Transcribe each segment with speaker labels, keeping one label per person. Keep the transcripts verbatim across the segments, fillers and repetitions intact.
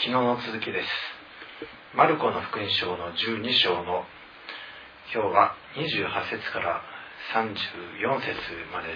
Speaker 1: 昨日の続きです。マルコの福音書のじゅうに章の今日はにじゅうはち節からさんじゅうよん節までです。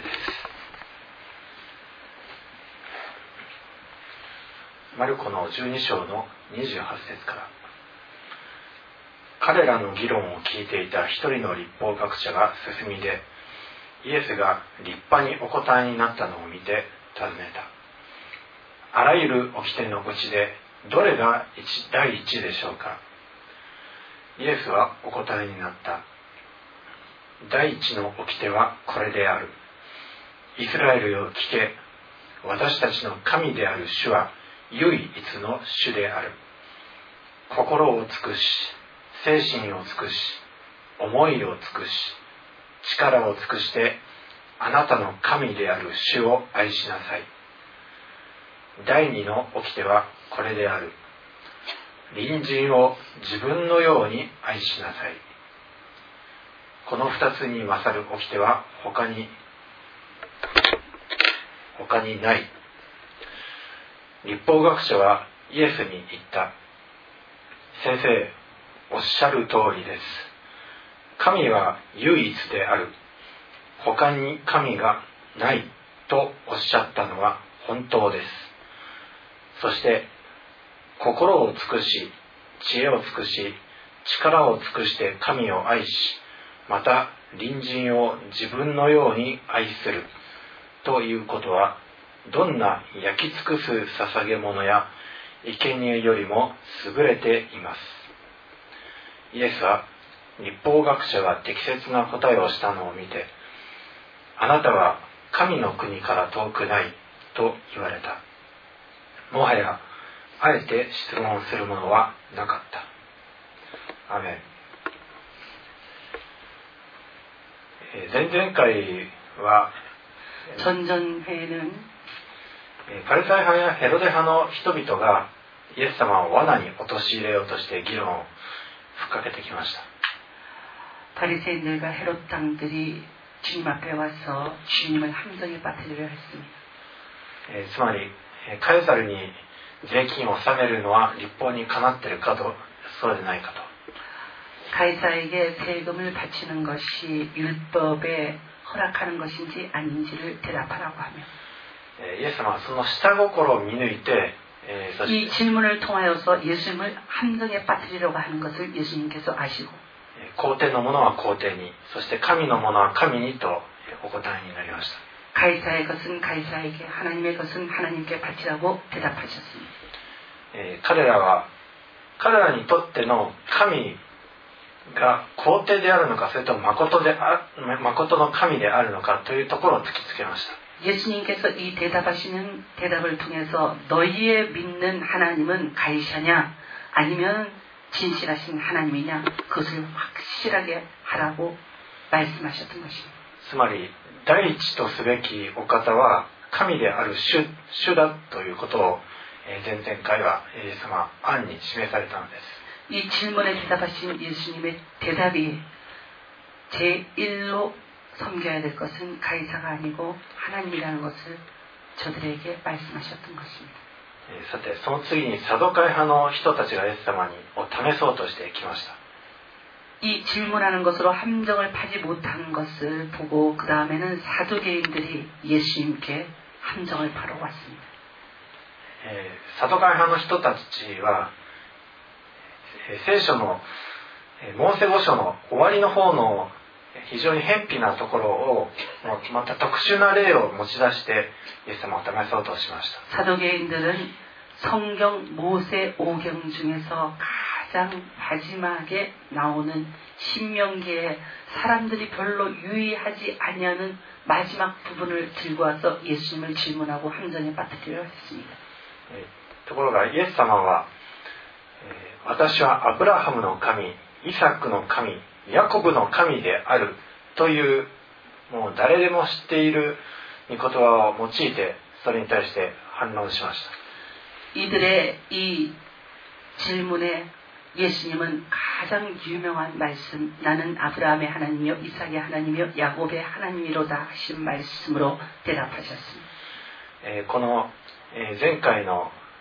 Speaker 1: マルコのじゅうに章のにじゅうはち節から。彼らの議論を聞いていた一人の律法学者が進みで、イエスが立派にお答えになったのを見て尋ねた。あらゆる掟のうちでどれが第一でしょうか。イエスはお答えになった。第一の掟はこれである。イスラエルよ聞け。私たちの神である主は唯一の主である。心を尽くし、精神を尽くし、思いを尽くし、力を尽くしてあなたの神である主を愛しなさい。第二の掟はこれである。隣人を自分のように愛しなさい。この二つに勝る掟は他に他にない。律法学者はイエスに言った。先生、おっしゃる通りです。神は唯一である。他に神がないとおっしゃったのは本当です。そして心を尽くし、知恵を尽くし、力を尽くして神を愛し、また隣人を自分のように愛するということは、どんな焼き尽くす捧げ物や生贄よりも優れています。イエスは律法学者が適切な答えをしたのを見て、あなたは神の国から遠くないと言われた。もはやあえて質問するものはなかった。アメン。前々回は
Speaker 2: 전전회는
Speaker 1: パリサイ派やヘロデ派の人々がイエス様を罠に陥れようとして議論をふっかけてきました。
Speaker 2: 바리새인들과 헤롯 당들이 주님 앞에 와서 주님을 함정에 빠뜨리려 했습니다.
Speaker 1: つまりカエサルに税金を納めるのは律法にかなっているかと、そうでないかと。
Speaker 2: 가이사에게 세금을 바치는 것이 율법에 허락하는 것인지 아닌지를 대답하라고 하며,
Speaker 1: イエス様はその下心を見抜いて、
Speaker 2: 이 질문을 통하여서 예수님을 함정에 빠뜨리려고 하는 것을 예수님께서 아시고,
Speaker 1: 皇帝のものは皇帝に、そして神のものは神にとお答えになりました。
Speaker 2: 가이사의 것은 가이사에게, 하나님의 것은 하나님께 바치라고 대답하셨습니다.
Speaker 1: 彼らは彼らにとっての神が皇帝であるのか、それとも誠であ誠の神であるのかというところを突きつけました。
Speaker 2: 예수님께서 이 대답하시는 대답을 통해서 너희의 믿는 하나님은 가이사냐 아니면 진실하신 하나님이냐, 그것을 확실하게 하라고 말씀하셨던 것입니다.
Speaker 1: つまり第一とすべきお方は神である 主, 主だということを前々回はイエス様案に示されたのです。
Speaker 2: 이 질문에 대답하신 예수님의 대답이 제일로 섬겨야 될 것은 가이사가 아니고 하나님이라는 것을 저들에게 말씀하셨던 것입니다.
Speaker 1: さてその次にサドカイ派の人たちがイエス様にを試そうとしてきました。
Speaker 2: 이 질문하는 것으로 함정을 파지 못한 것을 보고 그 다음에는 사두개인들이 예수님께 함정을 파러 왔습니다.
Speaker 1: サドカイ派の人たちは聖書のモーセ五書の終わりの方の非常に偏僻なところをまた特殊な例を持ち出してイエス様を試そうとしました。
Speaker 2: 사두개인들은 성경 모세 오경 중에서 가장 마지막에 나오는 신명기에 사람들이 별로 유의하지 아니하는 마지막 부분을 들고 와서 예수님을 질문하고 함정에 빠뜨리려 했습니다.
Speaker 1: ところがイエス様は私はアブラハムの神、イサクの神、ヤコブの神であるというもう誰でも知っている御言葉を用いてそれに対して反論しました。
Speaker 2: 이들의 이 질문에 예수님은 가장 유명한 말씀, 나는 아브라함의 하나님이요 이삭의 하나님이요 야곱의 하나님이로다 하신 말씀으로 대답하셨습니다.
Speaker 1: この前回の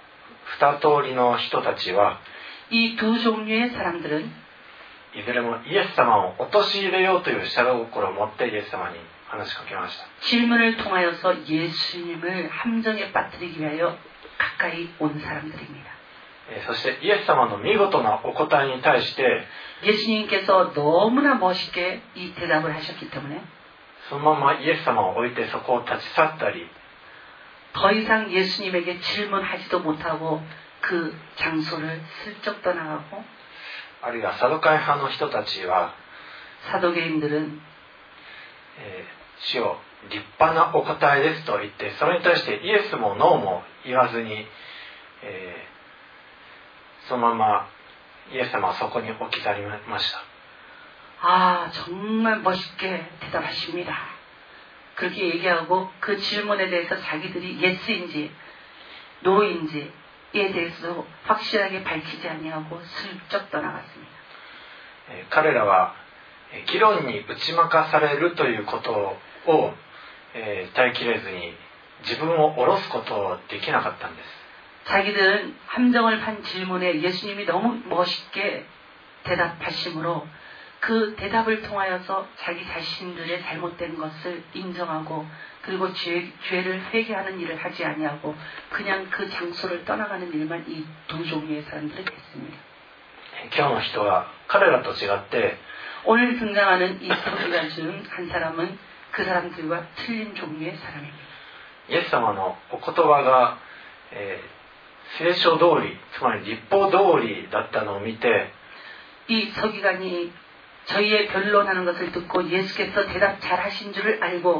Speaker 1: 二通りの人たちは
Speaker 2: 이 두 종류의 사람들은
Speaker 1: いずれもイエス様を陥れようという下心を持ってイエス様に話しかけました。
Speaker 2: 질문을 통하여서 예수님을 함정에 빠뜨리기 위하여 가까이 온 사람들입니다.
Speaker 1: そしてイエス様の見事なお答えに対して
Speaker 2: 예수님께서 너무나 멋있게 이 대답을 하셨기 때문에
Speaker 1: そのままイエス様を置いてそこを立ち去ったり
Speaker 2: 더 이상 예수님에게 질문하지도 못하고 그 장소를 슬쩍 떠나가고
Speaker 1: あるいはサドカイ派の人たちは
Speaker 2: 사도계인들은
Speaker 1: えー、主よ立派なお答えですと言ってそれに対してイエスもノーも言わずに、えー、そのままイエス様はそこに置き去りました。
Speaker 2: 아 정말 멋있게 대답하십니다. 그렇게 얘기하고 그 질문에 대해서 자기들이 예스인지 노인지에 대해서도 확실하게 밝히지 아니하고 슬쩍 떠나갔습니다.
Speaker 1: 彼らは議論に打ち負かされるということを、えー、耐えきれずに自分を下ろすことをできなかったんです。
Speaker 2: 자기들은 함정을 판 질문에 예수님이 너무 멋있게 대답하심으로 그 대답을 통하여서 자기 자신들의 잘못된 것을 인정하고 그리고 죄, 죄를 회개하는 일을 하지 아니하고 그냥 그 장소를 떠나가는 일만 이 두 종류의 사람들은 했습니다.
Speaker 1: 今日の人は彼らと違って
Speaker 2: 오늘 등장하는 이 서기관 중 한 사람은 그 사람들과 틀린 종류의 사람입니다.
Speaker 1: イエス様のお言葉が、えー、聖書通りつまり律法通りだったのを見て
Speaker 2: 이 서기관이 저희의 변론하는 것을 듣고 예수께서 대답 잘하신 줄을 알고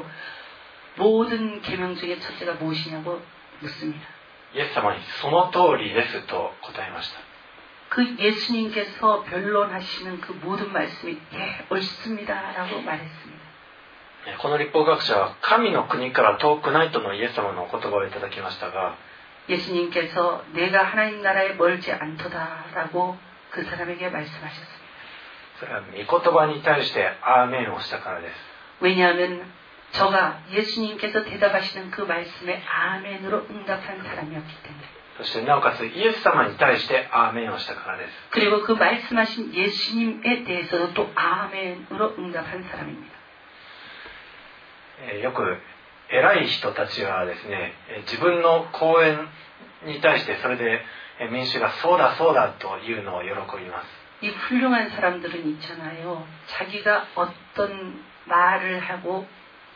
Speaker 2: 모든 계명 중에 첫째가 무엇이냐고 묻습니다.
Speaker 1: イエス様にその通りですと答えました。
Speaker 2: 그 예수님께서 변론하시는 그 모든 말씀이 예, 옳습니다라고 말했습니다.
Speaker 1: この律法学者は神の国から遠くないとのイエス様のお言葉をいただきましたが
Speaker 2: 예수님께서 내가 하나님 나라에 멀지 않도다라고 그 사람에게 말씀하셨습니다.
Speaker 1: それは御言葉に対してアーメンをしたからです。
Speaker 2: 왜냐하면 저가 예수님께서 대답하시는 그 말씀에 아멘으로 응답한 사람이었기 때문에
Speaker 1: そしてなおかつイエス様に対してアーメンをしたからです。
Speaker 2: 그리고 그 말씀하신 예수님에 대해서도 또 아멘으로 응답한 사람입니다.
Speaker 1: よく偉い人たちはですね、自分の講演に対してそれで民衆がそうだそうだというのを喜びます。
Speaker 2: 이 훌륭한 사람들은 있잖아요. 자기가 어떤 말을 하고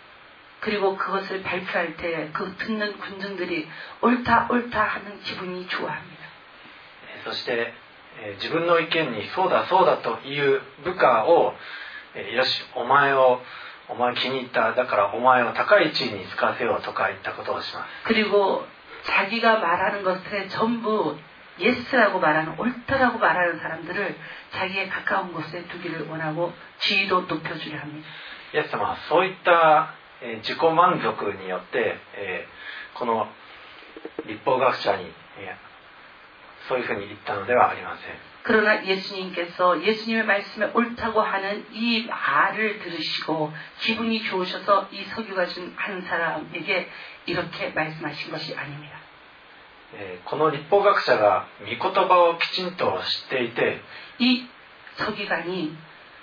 Speaker 2: 그리고 그것을 발표할 때 그 듣는 군중들이 옳다 옳다 하는 기분이 좋아합니다.
Speaker 1: そして自分の意見にそうだそうだという部下をよしお前をお前気に入っただからお前を高い地位に使わせようとかいったことをします。
Speaker 2: 그리고 자기가 말하는 것에 전부 예스라고 말하는 옳다라고 말하는 사람들을 자기의 가까운 곳에 두기를 원하고 지위도 높여주려 합니다.
Speaker 1: イエス様はそういった自己満足によってこの律法学者にそういうふうに言ったのではありません。
Speaker 2: 그러나 예수님께서 예수님의 말씀에 옳다고 하는 이 말을 들으시고 기분이 좋으셔서 이 서기관 중 한 사람에게 이렇게 말씀하신 것이 아닙니다.
Speaker 1: この律法学者が御言葉をきちんと知っていて
Speaker 2: 이 서기관이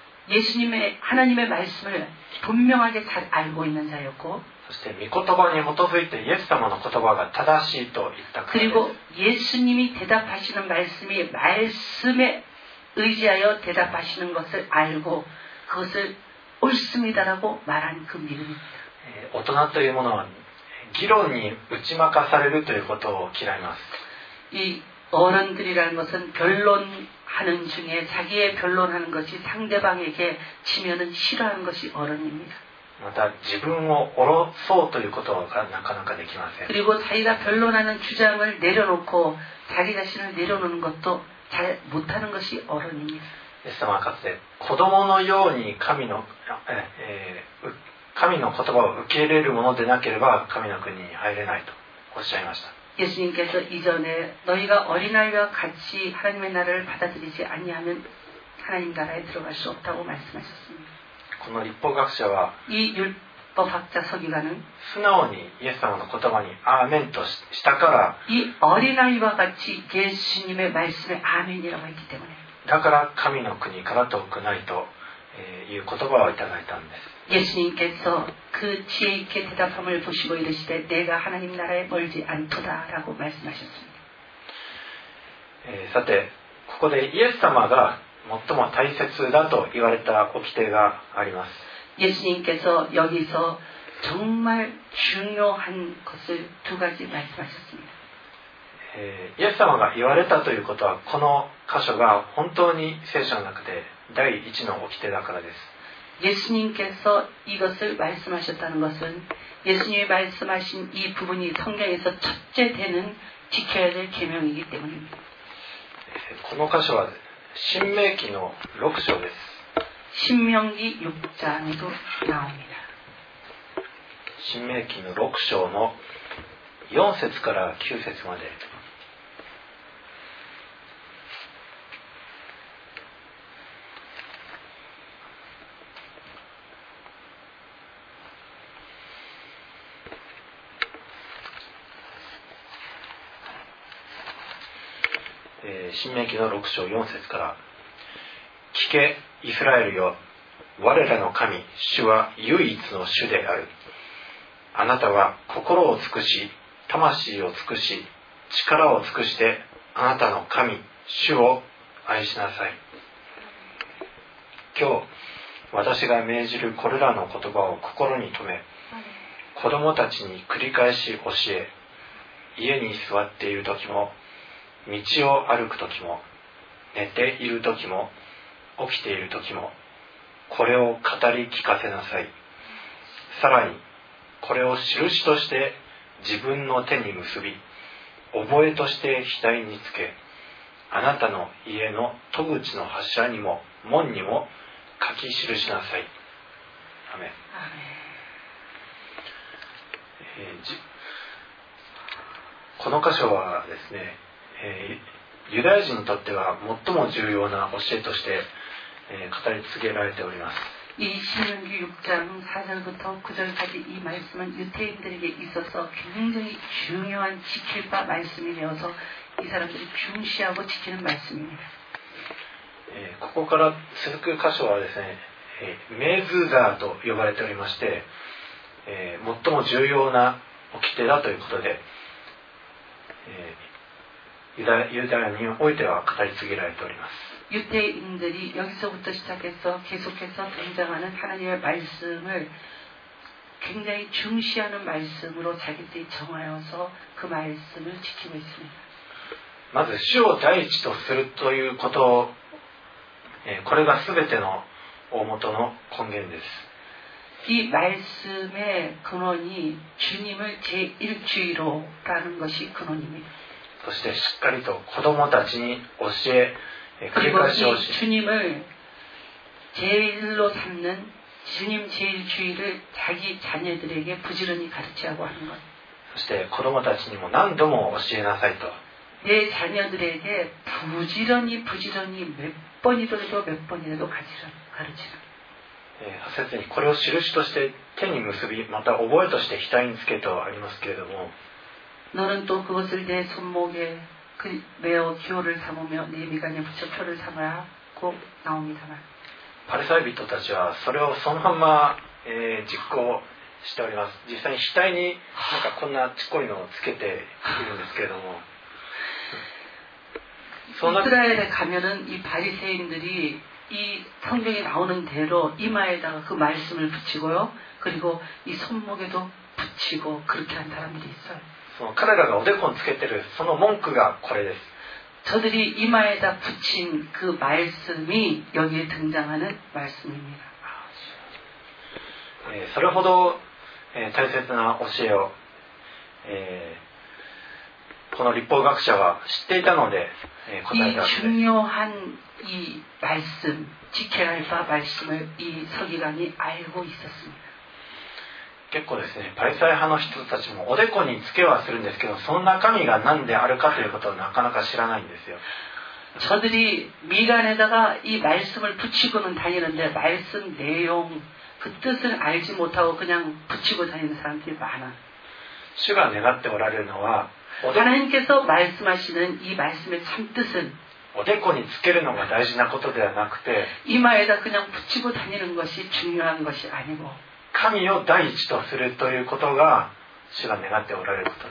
Speaker 2: 예수님의 하나님의 말씀을 분명하게 잘 알고 있는 자였고
Speaker 1: そして御言葉に基づいてイエス様の言葉が正しいと言ったからです。
Speaker 2: 그리고 예수님이 대답하시는 말씀이 말씀에 의지하여 대답하시는 것을 알고 그것을 옳습니다라고 말한 그 믿음입니다.
Speaker 1: 大人というものは議論に打ち負かされるということを嫌います。
Speaker 2: 이 어른들이라는 것은 변론하는 중에 자기의 변론하는 것이 상대방에게 치면은 싫어하는 것이 어른입니다.
Speaker 1: また自分を下ろそうということがなかなかできません。
Speaker 2: 그리고 자기가 변론하는 주장을 내려놓고 자기 자신을 내려놓는 것도 잘 못하는 것이 어른입니다.
Speaker 1: イエス様はかつて子供のように神の、えー、神の言葉を受け入れるものでなければ神の国に入れないとおっしゃいました。
Speaker 2: 예수님께서 이전에 너희가 어린아이와 같이 하나님의 나라를 받아들이지 아니하면 하나님 나라에 들어갈 수 없다고 말씀하셨습니다.
Speaker 1: この律法学者は
Speaker 2: 이 율, 법학자 서기관은
Speaker 1: 素直にイエス様の言葉にアーメンとしたから、
Speaker 2: 이 어린아이와 같이 예수님의 말씀에 아멘이라고 했기 때문에
Speaker 1: だから神の国から遠くないという言葉をいただいたんです。
Speaker 2: 예수님께서 그 지혜 있게 대답함을 보시고 이르시되 내가 하나님 나라에 멀지 않도다라고 말씀하셨습니다.
Speaker 1: えー、さてここでイエス様が最も大切だと言われた掟があります。
Speaker 2: 예수님께서 여기서 정말 중요한 것을 두 가지 말씀하셨습니다.
Speaker 1: えー、イエス様が言われたということはこの箇所が本当に聖書の中で第一の掟だからです。
Speaker 2: 예수님께서 이것을 말씀하셨다는 것은 예수님이 말씀하신 이 부분이 성경에서 첫째 되는 지켜야 될 계명이기 때문입니다.
Speaker 1: この箇所は申命記のろく章です。
Speaker 2: 신명기 육 장에도 나옵니다.
Speaker 1: 申命記のろく章のよん節からきゅう節まで。申命記のろく章よん節から、聞けイスラエルよ、我らの神主は唯一の主である。あなたは心を尽くし魂を尽くし力を尽くしてあなたの神主を愛しなさい。今日私が命じるこれらの言葉を心に留め、子供たちに繰り返し教え、家に座っている時も道を歩く時も寝ている時も起きている時もこれを語り聞かせなさい。さらにこれを印として自分の手に結び、覚えとして額につけ、あなたの家の戸口の柱にも門にも書き記しなさい。アメン。えー、じこの箇所はですね、えー、ユダヤ人にとっては最も重要な教えとして、えー、語り継げられております。
Speaker 2: 이 신명기 육 장 사 절부터 구 절까지 이 말씀은 유대인들에게 있어서 굉장히 중요한 지킬 바 말씀이 되어서 이 사람들이 중시하고 지키는 말씀입니다.
Speaker 1: ここから続く箇所はですね、メズザーと呼ばれておりまして、最も重要な掟だということで、ユダヤにおいては語り継げられております。
Speaker 2: 유대인들이 여기서부터 시작해서 계속해서 등장하는 하나님의 말씀을 굉장히 중시하는 말씀으로 자기들이 정하여서 그 말씀을 지키고 있습니다.
Speaker 1: まず主を第一とするということを、これが全ての大元の根源です。
Speaker 2: 이 말씀의 근원이 주님을 제일주의로라는 것이 근원입니다.
Speaker 1: そしてしっかりと子供たちに教え
Speaker 2: 그리고 이 주님을 제일로 삼는 주님 제일주의를 자기 자녀들에게 부지런히 가르치라고 하는 것.
Speaker 1: そして子供たちにも何度も教えなさいと。
Speaker 2: 내 자녀들에게 부지런히 부지런히 몇 번이라도 몇 번이라도 가르치라.
Speaker 1: はち節にこれを印として手に結び、また覚えとして額につけとありますけれども。
Speaker 2: 너는 또 그것을 내 손목에 그 매어 기호를 삼으며 네 미간에 붙여 표를 삼으라고 나옵니다만.
Speaker 1: パリサイ人たちはそれをそのまま、えー、実行しております。実際に額になんかこんなちっこいのをつけているんですけれども。
Speaker 2: 이스라엘에 가면은 이 바리새인들이 이 성경에 나오는 대로 이마에다가 그 말씀을 붙이고요. 그리고 이 손목에도 붙이고 그렇게 한 사람들이 있어요.
Speaker 1: 彼らがおでこにつけているその文句がこれです。
Speaker 2: 저들이 이마에다 붙인 그 말씀이 여기에 등장하는 말씀입니다.
Speaker 1: それほど大切な教えをこの律法学者は知っていたので答えたわけです。
Speaker 2: 이 중요한 이 말씀, 지켜야 할 바 말씀을 이 서기관이 알고 있었습니다.
Speaker 1: 結構ですね、パリサイ派の人たちもおでこにつけはするんですけど、その中身が何であるかということをなかなか知らないんですよ。
Speaker 2: 저들이 미간에다가 이 말씀을 붙이고는 다니는데 말씀 내용, 그 뜻을 알지 못하고 그냥 붙이고 다니는 사람들이 많아.
Speaker 1: 主が願っておられるのは、おで
Speaker 2: 하나님께서 말씀하시는 이 말씀의 참 뜻은
Speaker 1: おでこにつけるのが大事なことではなくて、
Speaker 2: 이마에다 그냥 붙이고 다니는 것이 중요한 것이 아니고
Speaker 1: 神を第一とするということが主が願っておられることです。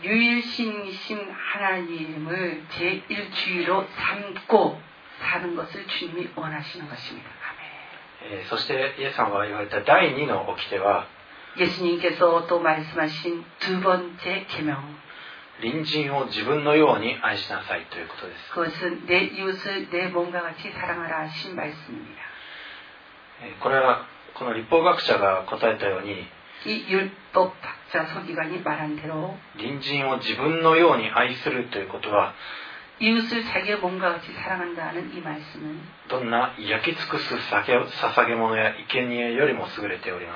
Speaker 2: 유일신이신 하나님을 제일주의로 삼고 사는 것을 주님이 원하시는 것입니다. 아멘.
Speaker 1: えー、そしてイエス様が言われた第二の掟は、
Speaker 2: 예수님께서 또 말씀하신 두 번째 계명,
Speaker 1: 隣人を自分のように愛しなさいということです。
Speaker 2: 그것은 내 이웃을 내 몸과 같이 사랑하라 하신 말씀입니다.
Speaker 1: えー、これはこの立法学者が答えたように、
Speaker 2: 이 율법학자 서기관이 말한 대로
Speaker 1: 隣人を自分のように愛するということは、
Speaker 2: 이웃을 자기의 몸과 같이 사랑한다는 이 말씀은
Speaker 1: どんな焼き尽くす捧げ物や生贄よりも優れております。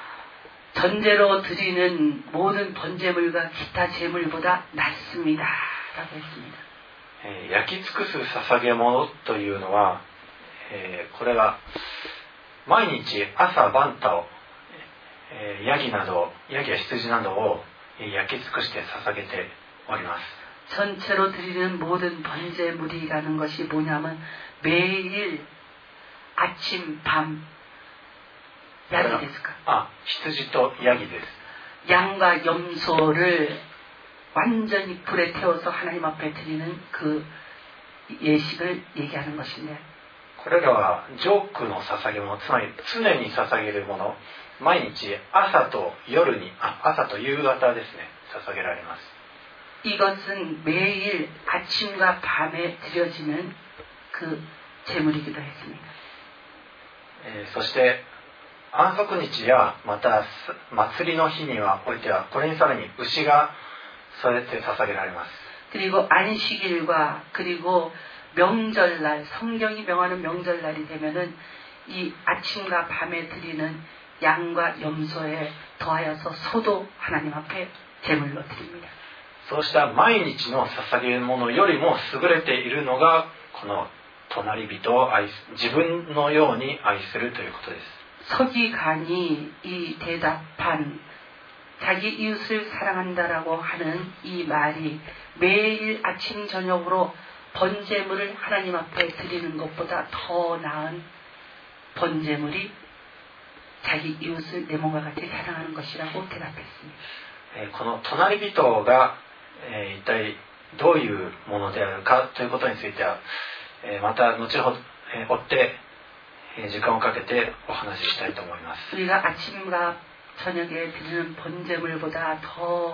Speaker 2: 전제로 드리는 모든 번제물과 기타 제물보다 낫습니다. 라고 했습니다.
Speaker 1: えー、焼き尽くす捧げ物というのは、えー、これは毎日朝晩と、えー、ヤギなどヤギや羊などを焼き尽くして捧げております。
Speaker 2: 전체로 드리는 모든 번제물이라는 것이 뭐냐면 매일 아침 밤 양이 됐을까?
Speaker 1: 아, 羊とヤギです。
Speaker 2: 양과 염소를 완전히 불에 태워서 하나님 앞에 드리는 그 예식을 얘기하는 것인데,
Speaker 1: これらはジョークの捧げ物、つまり常に捧げるもの、毎日朝と夜に、あ、朝と夕方ですね、捧げられます。
Speaker 2: 이것은 매일 아침과 밤에 드려지는 그 제물이기도 했습니다.
Speaker 1: えー、そして安息日やまた祭りの日にはおいてはこれにさらに牛がそうやって捧げられます。
Speaker 2: 그리고 안식일과 그리고 명절날, 성경이 명하는 명절날이 되면은 이 아침과 밤에 드리는 양과 염소에 더하여서 소도 하나님 앞에 제물로 드립니다.
Speaker 1: そうした毎日の捧げ物よりも優れているのがこの隣人を愛す、自分のように愛するということです。
Speaker 2: 서기관이 이 대답한 자기 이웃을 사랑한다라고 하는 이 말이 매일 아침 저녁으로 번제물을 하나님 앞에 드리는 것보다 더 나은 번제물이 자기 이웃을 내 몸과 같이 사랑하는 것이라고 대답했습니다.
Speaker 1: この隣人が一体どういうものであるかということについてはまた後ほど追って時間をかけてお話ししたいと思います。
Speaker 2: 우리가 아침과 저녁에 드리는 번제물보다 더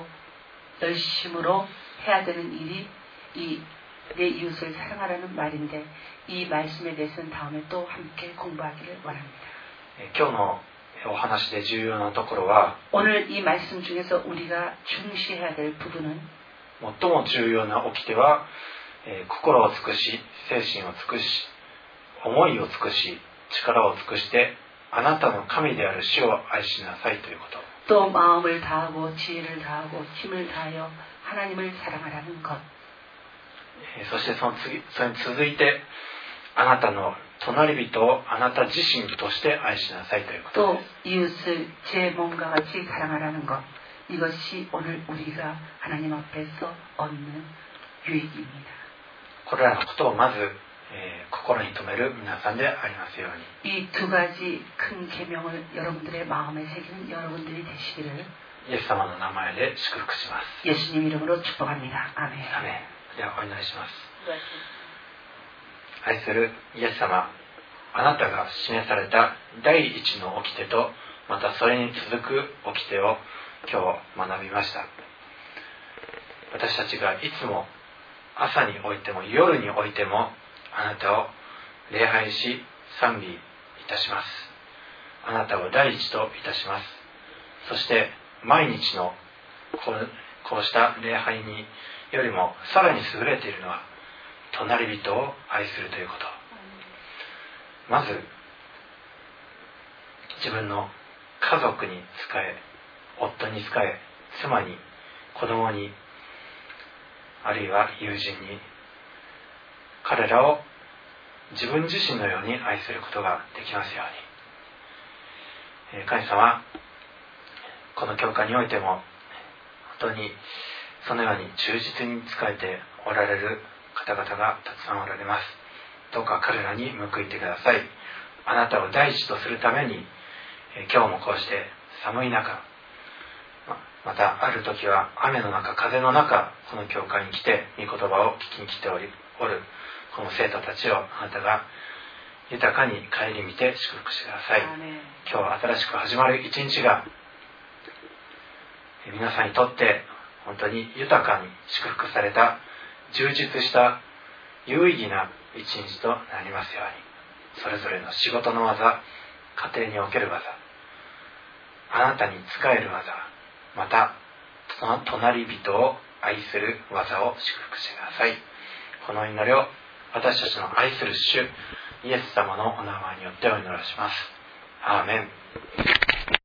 Speaker 2: 열심으로 해야 되는 일이 이 내 이웃을 사랑하라는 말인데 이 말씀에 대해서는 다음에 또 함께 공부하기를 원합니다.
Speaker 1: 今日のお話で重要なところは
Speaker 2: 오늘 이 말씀 중에서 우리가 중시해야 될 부분은
Speaker 1: 最も重要な掟は、えー、心を尽くし精神を尽くし思いを尽くし力を尽くしてあなたの神である主を愛しなさいということ。
Speaker 2: 또 마음을 다하고 지혜를 다하고 힘을 다하여 하나님을 사랑하라는 것.
Speaker 1: そしてその次、それに続いてあなたの隣人をあなた自身として愛しなさいということです。
Speaker 2: 또 이웃을 제 몸과 같이 사랑하라는 것. 이것이 오늘 우리가 하나님 앞에서 얻는 유익입니다.
Speaker 1: これらのことをまず、えー、心に留める皆さんでありますように。
Speaker 2: 이 두 가지 큰 계명을 여러분들의 마음에 새기는 여러분들이 되시기를
Speaker 1: イエス様の名前で祝福します。
Speaker 2: 예수님 이름으로 축복합니다. 아멘.
Speaker 1: アメン。ではお祈りします。愛するイエス様、あなたが示された第一の掟とまたそれに続く掟を今日学びました。私たちがいつも朝においても夜においてもあなたを礼拝し賛美いたします。あなたを第一といたします。そして毎日のこう、こうした礼拝によりもさらに優れているのは隣人を愛するということ。まず自分の家族に仕え、夫に仕え、妻に、子供に、あるいは友人に、彼らを自分自身のように愛することができますように。 神様、この教会においても本当にそのように忠実に仕えておられる方々がたくさんおられます。どうか彼らに報いてください。あなたを第一とするために、今日もこうして寒い中、またある時は雨の中、風の中、この教会に来て御言葉を聞きに来ておりおるこの生徒たちをあなたが豊かに顧みて祝福してください。今日は新しく始まる一日が皆さんにとって本当に豊かに祝福された充実した有意義な一日となりますように、それぞれの仕事の技、家庭における技、あなたに仕える技、またその隣人を愛する技を祝福してください。この祈りを私たちの愛する主イエス様のお名前によってお祈りします。アーメン。